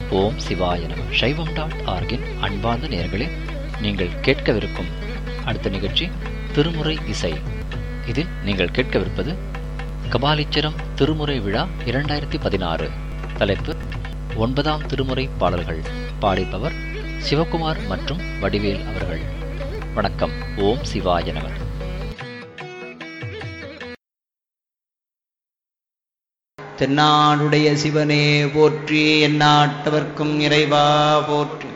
ஓம் சிவாய நம. சைவம்.org-இன் அன்பார்ந்த நேயர்களே, நீங்கள் கேட்கவிருக்கும் அடுத்த நிகழ்ச்சி திருமுறை இசை. இதில் நீங்கள் கேட்கவிருப்பது கபாலீச்சரம் திருமுறை விழா 2016. தலைப்பு 9ஆம் திருமுறை பாடல்கள். பாடிப்பவர் சிவகுமார் மற்றும் வடிவேல் அவர்கள். வணக்கம். ஓம் சிவாய நம. தென்னாடுடைய சிவனே போற்றி, எந்நாட்டவர்க்கும் இறைவா போற்றி.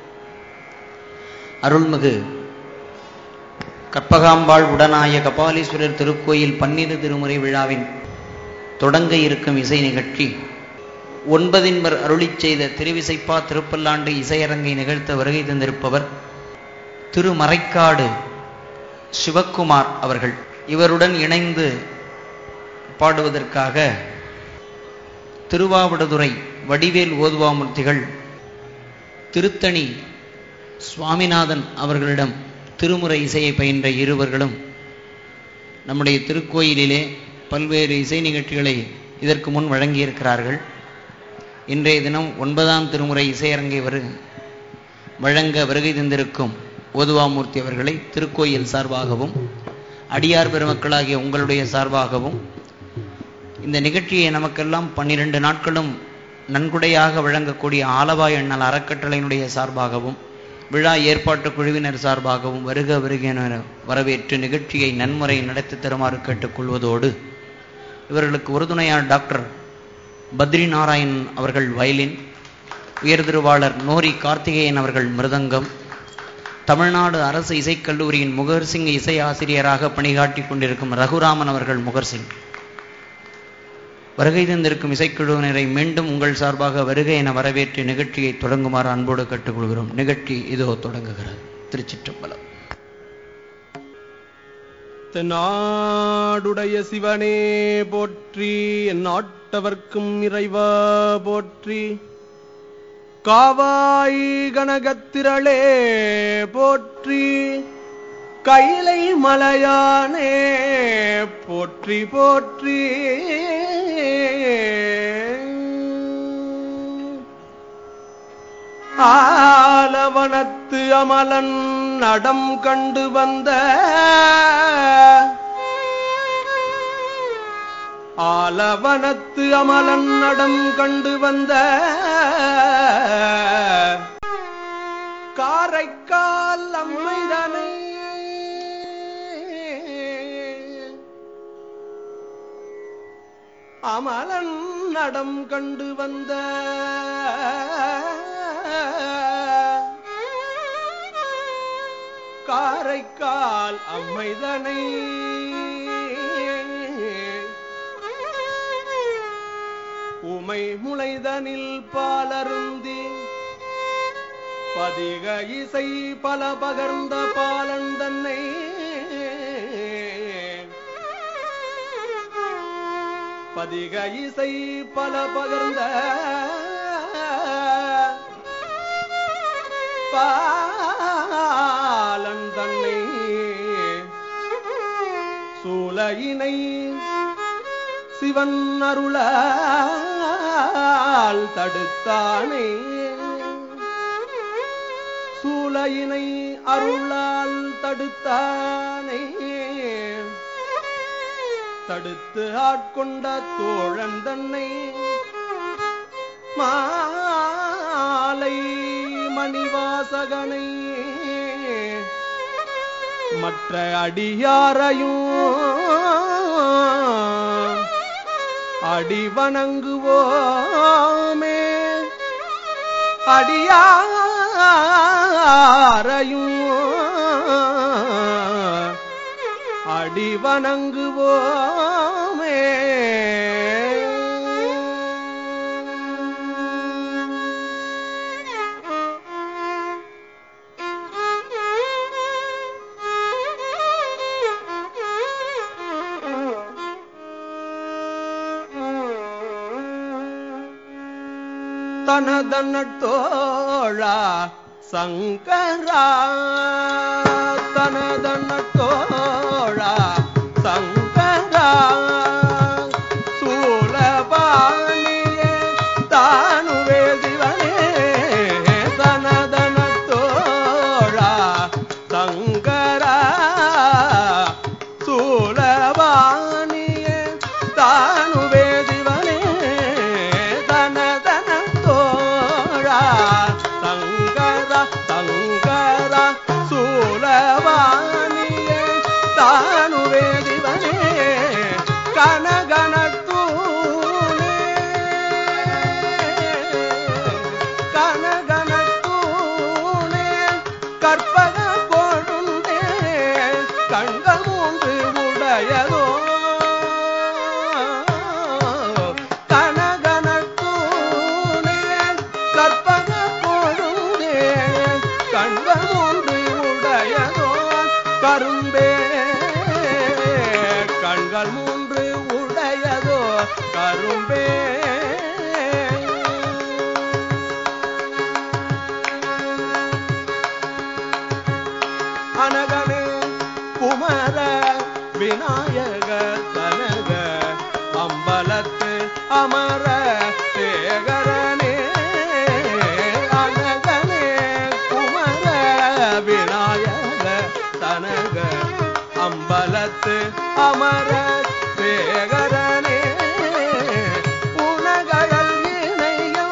அருள்மிகு கற்பகாம்பாள் உடனாய கபாலீஸ்வரர் திருக்கோயில் 12 திருமுறை விழாவின் தொடங்க இருக்கும் இசை நிகழ்ச்சி 9 அருளிச் செய்த திருவிசைப்பா திருப்பல்லாண்டு இசையரங்கை நிகழ்த்த வருகை தந்திருப்பவர் திருமறைக்காடு சிவகுமார் அவர்கள். இவருடன் இணைந்து பாடுவதற்காக திருவாவடுதுறை வடிவேல் ஓதுவாமூர்த்திகள் திருத்தணி சுவாமிநாதன் அவர்களிடம் திருமுறை இசையை பயின்ற இருவர்களும் நம்முடைய திருக்கோயிலிலே பல்வேறு இசை நிகழ்ச்சிகளை இதற்கு முன் வழங்கியிருக்கிறார்கள். இன்றைய தினம் 9ஆம் திருமுறை இசையரங்கை வழங்க வருகை தந்திருக்கும் ஓதுவாமூர்த்தி அவர்களை திருக்கோயில் சார்பாகவும் அடியார் பெருமக்களாகிய உங்களுடைய சார்பாகவும் இந்த நிகழ்ச்சியை நமக்கெல்லாம் 12 நாட்களும் நன்கொடையாக வழங்கக்கூடிய ஆலவாய் அண்ணல் அறக்கட்டளையினுடைய சார்பாகவும் விழா ஏற்பாட்டு குழுவினர் சார்பாகவும் வருக வருகிற வரவேற்று நிகழ்ச்சியை நன்முறை நடத்தி தருமாறு கேட்டுக்கொள்வதோடு, இவர்களுக்கு உறுதுணையார் டாக்டர் பத்ரி நாராயண் அவர்கள் வயலின், உயர்திருவாளர் நோரி கார்த்திகேயன் அவர்கள் மிருதங்கம், தமிழ்நாடு அரசு இசைக்கல்லூரியின் முகர்சிங் இசை ஆசிரியராக பணியாற்றி கொண்டிருக்கும் ரகுராமன் அவர்கள் முகர்சிங், வருகை தந்திருக்கும் இசைக்குழுவினரை மீண்டும் உங்கள் சார்பாக வருகை என வரவேற்று நிகழ்ச்சியை தொடங்குமாறு அன்போடு கற்றுக்கொள்கிறோம். நிகழ்ச்சி இதோ தொடங்குகிறது. திருச்சிற்றம்பலம். தென்னாடுடைய சிவனே போற்றி, எந்நாட்டவர்க்கும் இறைவா போற்றி. காவாய் கனகத்திரளே போற்றி, கைலை மலையானே போற்றி போற்றி. ஆலவனத்து அமலன் நடம் கண்டு வந்த ஆலவனத்து அமலன் நடம் கண்டு வந்த காரைக்கால் அம்மைதனை அமலன் நடம் கண்டு வந்த காரைக்கால் அம்மைதனை உமை முளைதனில் பாலருந்தி பதிக இசை பல பகர்ந்த பாலன் தன்னை பதிக இசை பல பகர்ந்த பாலன் தன்னை சூலையினை சிவன் அருளால் தடுத்தானே, சூலையினை அருளால் தடுத்தானே, தடுத்து ஆட்கொண்ட தோழன் தன்னை மாலை மணிவாசகனை மற்ற அடியாரையும் அடி வணங்குவோமே, அடியாரையும் அடி வணங்குவோமே. தனதன்னட்டோழா சங்கரா, தனதன்னட்டோழா சங்கரா, சூலபாணியே தானுவே சிவனே கற்பக பொழுதே கண்கள் ஒன்று உடையதோ கரும்பே கண்கள் மூன்று உடையதோ கரும்பே அனகமே குமர விநாயக தனக அம்பலத்து அமர சேகரனே அனகமே குமர விநாயக தனக அம்பலத்து அமர சேகரனே உனகழல் இணையோ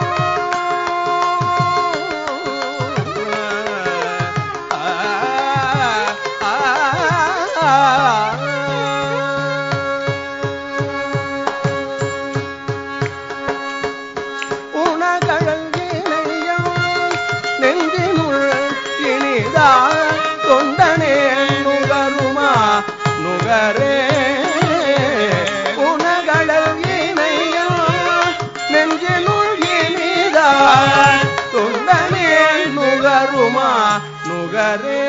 உனகழல் இணையோ நெஞ்சினுள் இனிதா தொண்டனே நுகருமா நுகரே உனகழல் இணையோ நெஞ்சினுள் இனிதா தொண்டனே நுகருமா நுகரே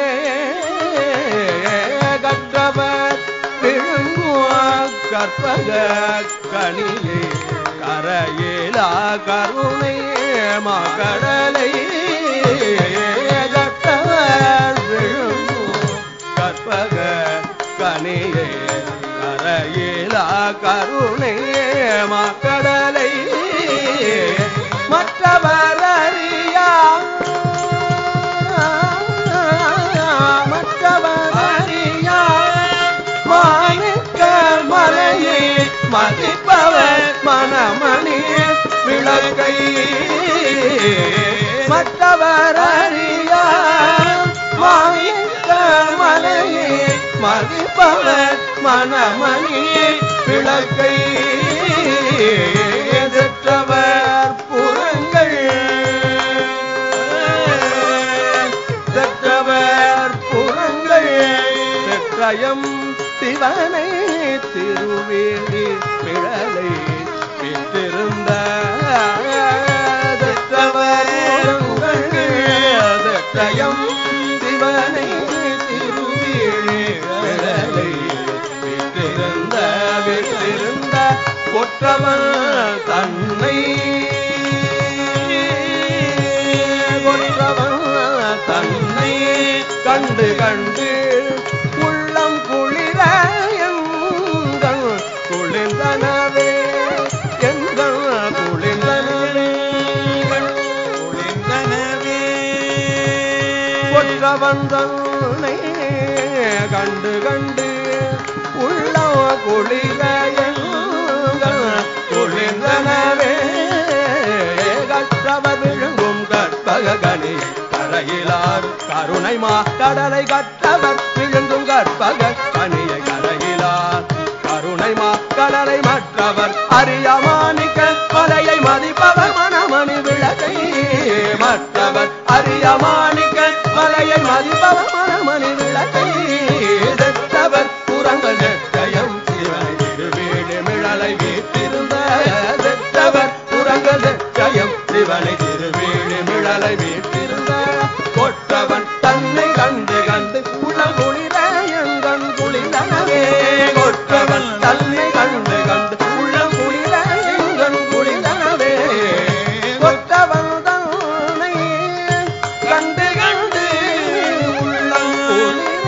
கற்றவர் விழுங்குவார் கற்பக கனியே கரையிலா கருணை மகடலை கற்றவர் விழுங்குவார் கற்பக கனியே கரையிலா கருணை மகடலை மற்றவர் அறியா மற்றவர் அறியா மாணிக்க மலையை மதிப்பவர் மனமணி விளக்கை மற்றவர் அறியா மாணிக்க மலையை மதிப்பவர் மனமணி விளக்கை எதிர்த்தவர் புறங்கள் செற்றவர் புறங்கள் செற்றயம் சிவனை திருவேணி பிழலை பெற்றிருந்த செற்றவர் செற்றயம் சிவனை திருவேணி பிழலை பெற்றிருந்த கொற்றவன் தன்னை கொற்றவன் தன்னை கண்டு கண்டு உள்ளம் குளிர எங்கள் குளிர்ந்தனவே எங்கள் குளிர்ந்தனவே குளிர்ந்தனவே கொற்றவன் தன்னை கண்டு கண்டு உள்ளம் குளிர எங்கள் குளிர்ந்தனவே கற்றவர் விழுங்கும் கற்பக கனி கரையிலார் கருணை மா கடலை கற்றவர் விழுங்கும் கற்பக கனியை கரையிலார் கருணை மா கடலை மற்றவர் அறியமானிக்க மலையை மதிப்பவர் மனமணி விளக்கை மற்றவர் அறியமானிக்க மலையை மதிப்பவர் மனமணி விளக்கை செற்றவர் புறங்கள் செற்றயம் சிவனை திருவேணி மிழலை வீட்டிருந்த செற்றவர் புறங்கள் செற்றயம் சிவனை திருவேணி மிழலை வீட்டிருந்த கொற்றவன் தன்னை கண்டு கண்டு உளம் குளிர எங்கண் குளிரனவே கொற்றவன் தன்னை கண்டு கண்டு உள்ளம் குளிர எங்கண் குளிரனவே கொற்றவன் தன்னை கண்டு கண்டு உள்ளம் குளிர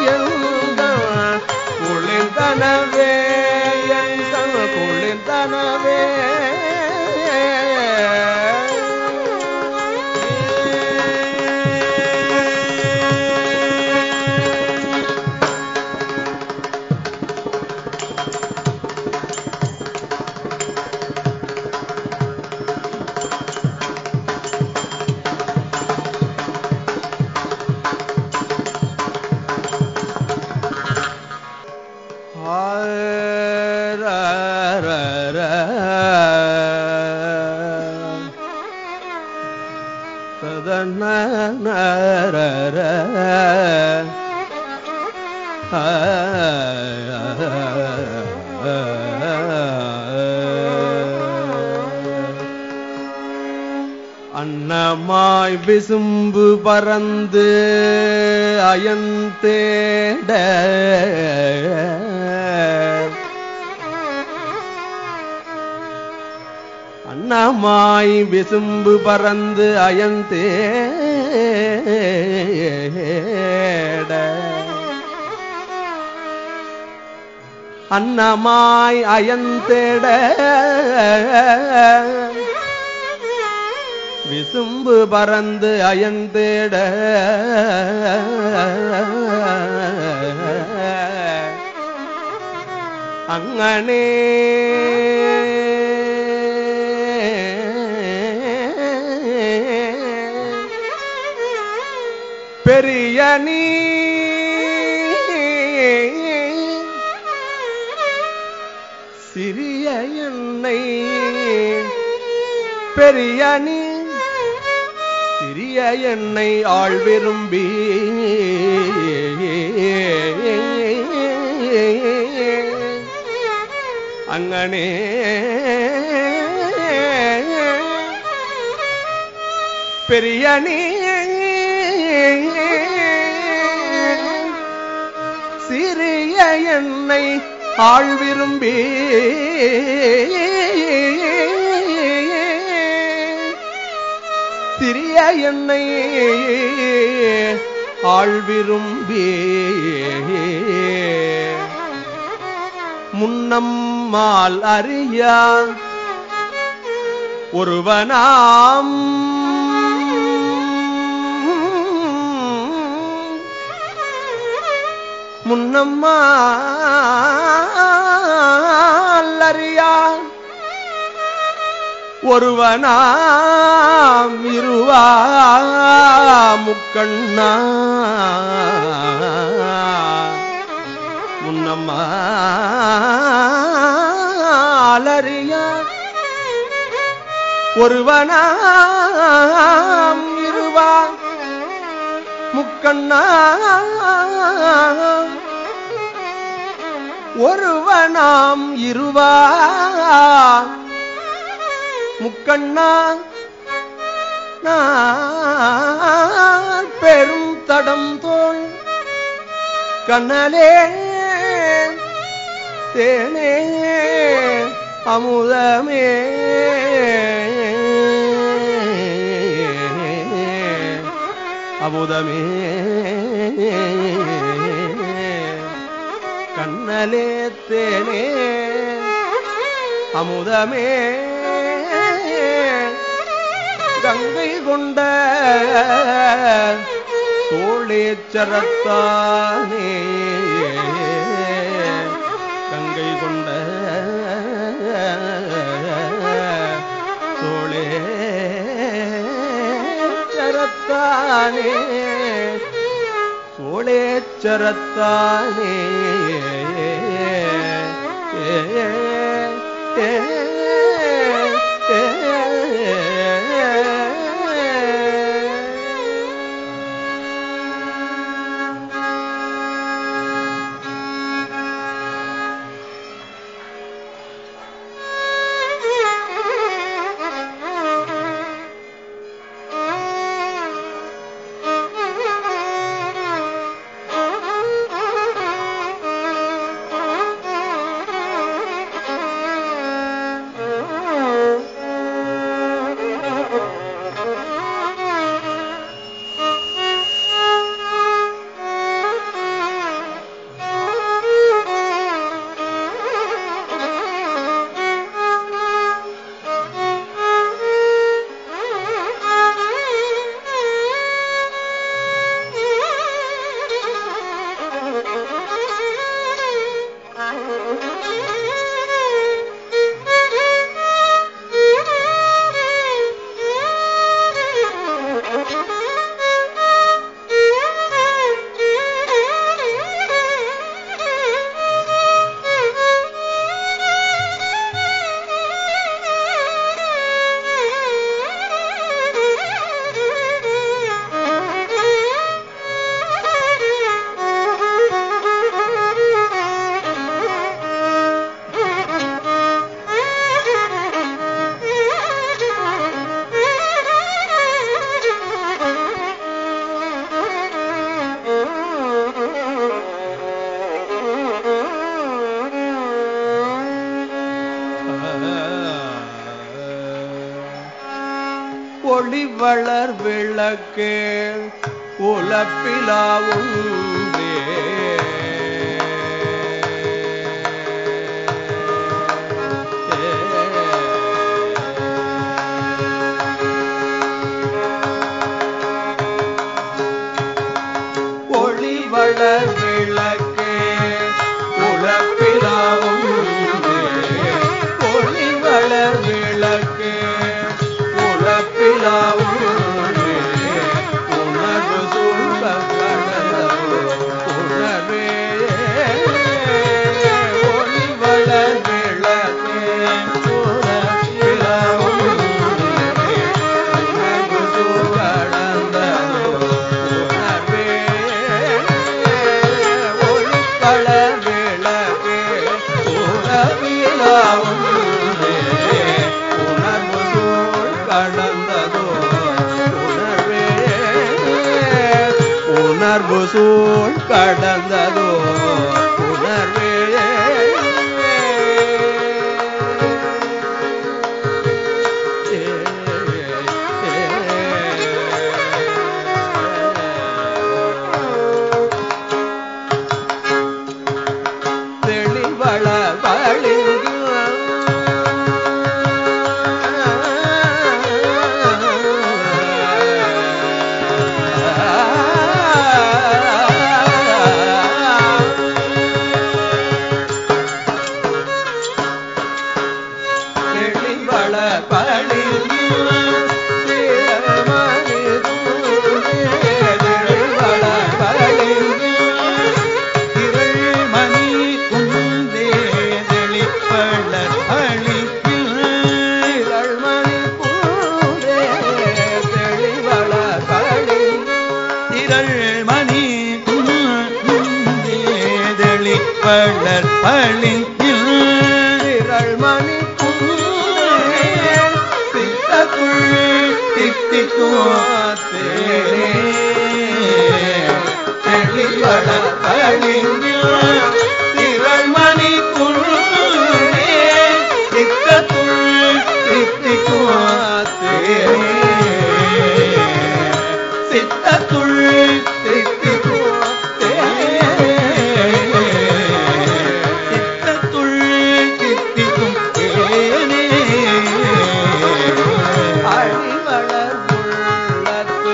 எங்கண் குளிர்ந்தனவே எங்கண் குளிர்ந்தனவே அன்ன அன்னமாய் விசும்பு பறந்து அயந்தேட அன்னமாய் விசும்பு பறந்து அயந்தேட அன்னமாய் அயந்தேட விசும்பு பறந்து அயந்தேட அங்கனே பெரிய நீ சிறிய என்னை பெரிய நீ சிறிய என்னை ஆள் விரும்பி அங்கனே பெரிய நீ சிறிய என்னை ஆள் விரும்பி சிறிய என்னை ஆள் விரும்பி முன்னம்மால் அறியா ஒருவனாம் முன்னம்மால் அறியா ஒருவனாம் இருவா முக்கண்ணா முன்னம்மால் அறியா ஒருவனாம் இருவா முக்கண்ணா ஒருவனாம் இருவா முக்கண்ணா நான் பெரும் தடம் தோள் கண்ணலே தேனே அமுதமே அமுதமே கண்ணலே தேனே அமுதமே கங்கை கொண்ட சோழேச்சரத்தானே கங்கை கொண்ட சோழேச்சரத்தானே சோழேச்சரத்தானே ஒளி வளர் விளக்கே உலப்பிலா ஒன்றே ஒளி வளர் விளக்கே உலப்பிலா ஒன்றே ஒளி வளர் விளக்கே உலப்பிலா ஒன்றே உணர்வு சூழ உணர்வே ஒளி வளர் விளக்கே உலப்பிலா ஒன்றே உணர்வு சூழ உணர்வே ஒளி வளர் விளக்கே உலப்பிலா ஒன்றே உணர்வு சூழ் கடந்ததோ உணர்வே உணர்வு சூழ் கடந்ததோ உணர்வே தெளிவள வழிங்கு தெளிவள பழிங்கு தெளிவள பழிங்கு திரள்மணி குந்தே தெளிப்பள பழிங்கு திரள்மணி குந்தே தெளிவள பழிங்கு திரள்மணி குந்தே தெளிப்பள பழிங்கு திரள்மணி தெளிவள பழிங்கு திரள்மணி குழுவே சித்தத்துள் தித்திக்குவாத்தே சித்தத்துள் தித்திக்குவாத்தே சித்தத்துள் தித்திக்கும் தேனே அழிவளர் உள்ளத்து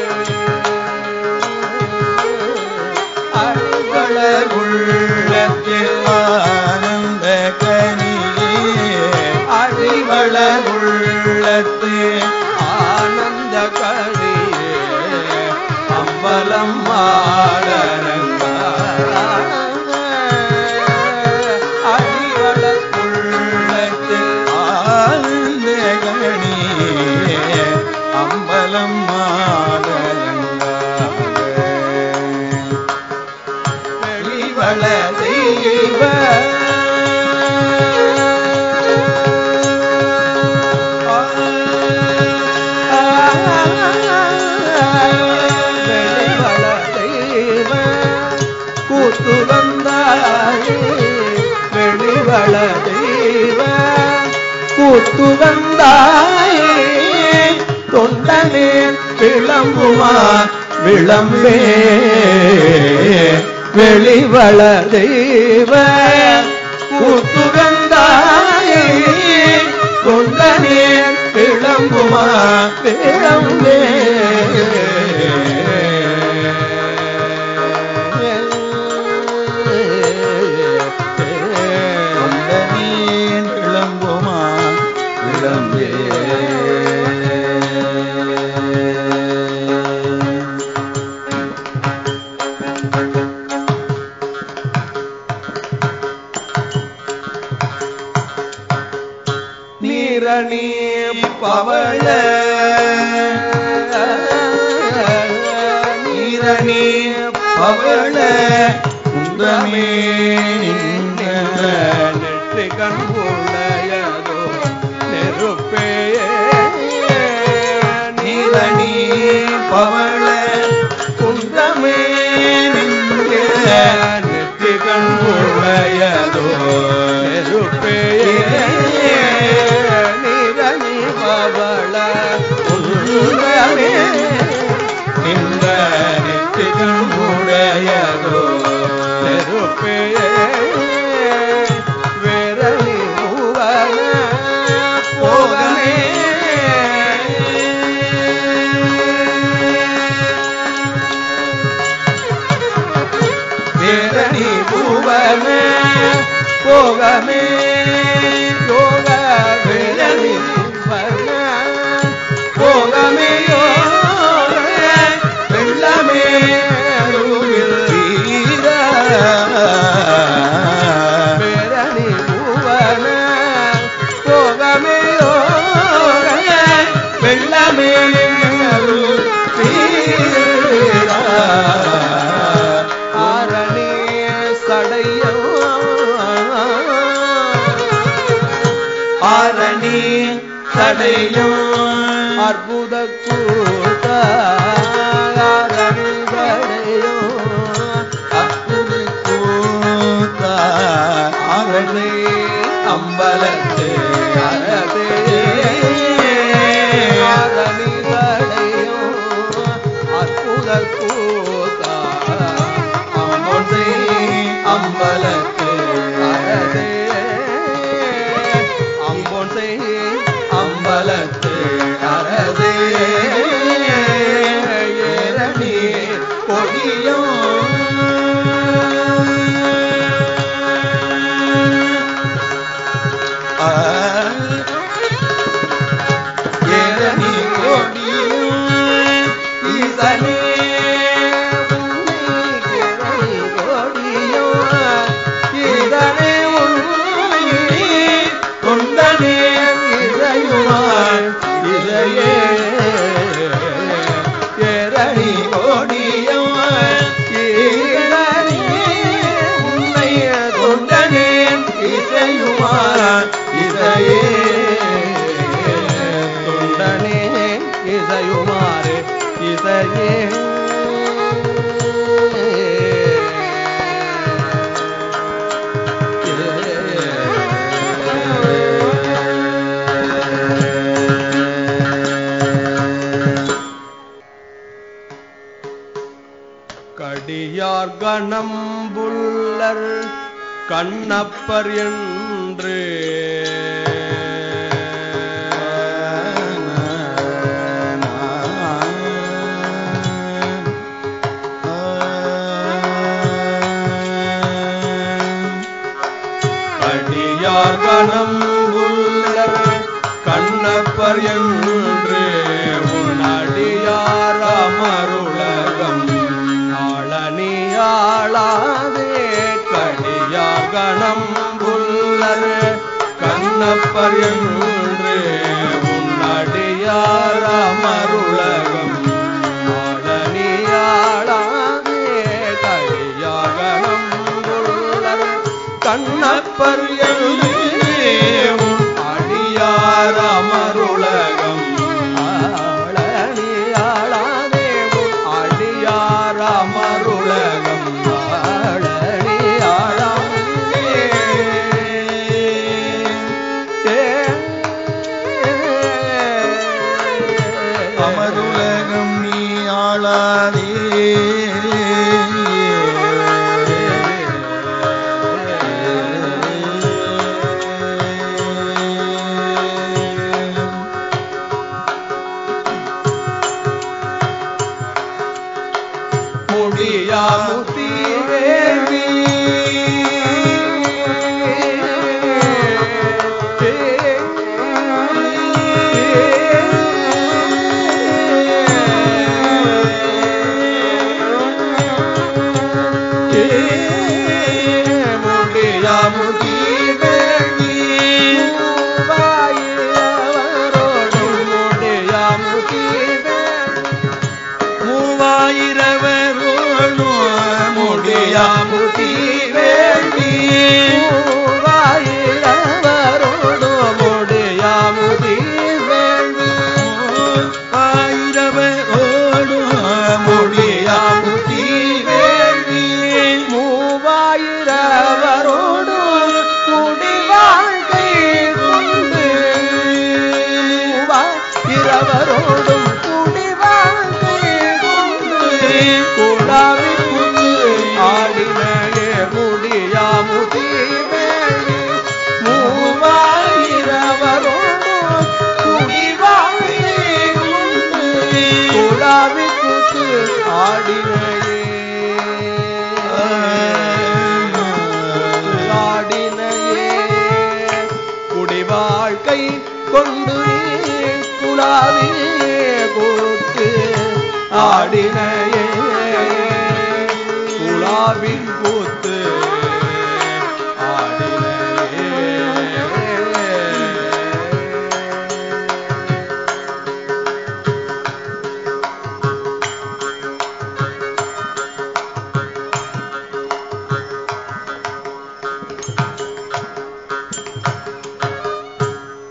அழிவளர் உள்ளத்தில் ஆனந்த கனியே அழிவளர் உள்ளத்து ஆனந்த கனியே அம்பலம் ஆடரங்க அழிவளர் உள்ளத்தில் ஆனந்த கனியே அம்பலம் ஆடரங்க வெளிவள தெய்வ வெளிவள தெய்வ கூத்து வந்தாயே வெளிவள தெய்வ கூத்து வந்தாயே தொண்டனே விளம்புமா விளம்பே வெளிவள தெய்வ கூத்துகந்தாயே தொண்டனே விளம்புமா விளம்பே தொண்டனே விளம்புமா விளம்பே நீரணி பவள நீரணி பவள குந்தமே நெற்றி கண்புடையதோ நெருப்பே நீரணி பவள குந்தமே நெற்றி கண்புடையதோ நெருப்பே நீரணி பவள அங்கமே இந்த நெற்றிகமுடையதோ நெருப்பே வேரணி மூவன போகமே வேரணி பூவன போகமே யோக வேரணி பூவன போகமே யோக வெள்ளமே வீர வேரணி பூவன போகமே யோக வெள்ளமே வீர ஆரணி சடையோ ஆரணி சடையோ அற்புத கூட்ட ஆரணி சடையோ அற்புத கூட்ட ஆரணி அம்பலத்தே அரதே ஆரணி சடையோ அற்புத கூட்ட அம்பலத்து அரதே அம்பொன்சை அம்பலத்து அரதே ஏரணி கொடியோ ஏரணி கொடியோ ஈசனே ஏரணி கோடியோ உன்னை கொண்டனே இசையுமார் இசையே தொண்டனே இசையுமாறு இசையே கடியார் கணம்புல்லர் கண்ணப்பர் என்று கடியார் கணம்புல்லர் கண்ணப்பர் என்று உன்னடியார் அமருலகம் ஆளாதே கடியார் கணம்புல்லர் கண்ணப்பர் என்று உன்னடியார் அமருலகம் ஆளாதே கடியார் கணம்புல்லர் கண்ணப்பர் என்று அடியார் அமருலகம் ஆளாதே அடியார் அமருலகம் அமருலகம் நீ ஆளாதே முடியாமுத்தி வேள்வி முடியாமுத்தி வேள்வி மூவாயிரவரோடு முடியாமுத்தி மூவாயிரவரோடு முடியாமுத்தி வேள்வி மூவாயிரவரோடு முடியாமுத்தி வேள்வி ஆயிரவரோடு முடியாமுத்தி வேள்வி மூவாயிரவரோடு முடி வாழ்க்கை கொண்டு மூவாயிரவரோடும் கூத்து ஆடினையே ஆடினையே குடி வாழ்க்கை கொண்டு நீ குலாவி கூத்து ஆடினையே குலாவின்